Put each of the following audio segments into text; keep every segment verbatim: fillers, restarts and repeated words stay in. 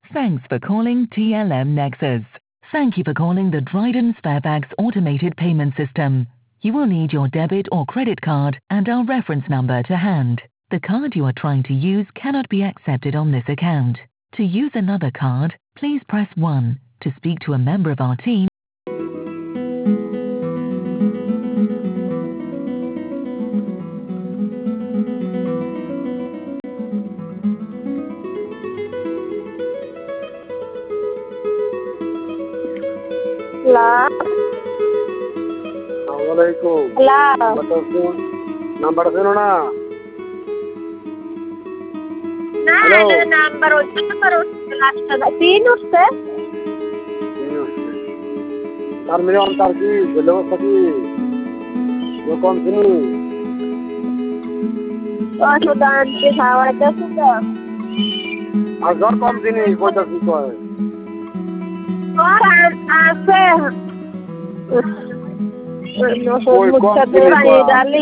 Thanks for calling T L M Nexus. Thank you for calling the Dryden Sparebags automated payment system. You will need your debit or credit card and our reference number to hand. The card you are trying to use cannot be accepted on this account. To use another card, please press one. To speak to a member of our team, La Assalamualaikum. la Number sino na? na Hello. ano number ulit number ulit last na sino usted? Sir, मेरे अंतर की दिलों सकी जो कौन सी Oh, sudah nanti sahaja sudah. अगर कौन सी नहीं कोई तो सी कोई Orang asing. No Koy soy mucha kwan de sini la kwa? dali.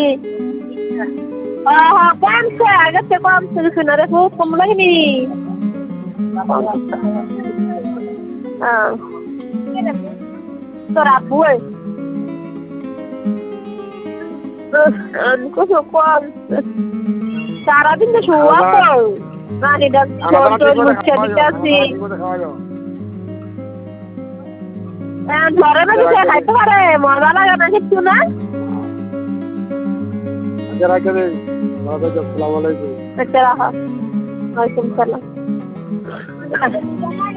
Ah, kwan se agak se kwan se sudah ada tuh kamu lagi nih. Ah. Torabu eh. Aku suka cara din na suwa ko. Nani dan खाना soy खाना ठीक mucha हो de kasi. खाओ ঘরে না কিছু খাইতে পারে মজা লাগে না কিছু না जरा के दे अस्सलाम वालेकुम अच्छा रहा वालेकुम सलाम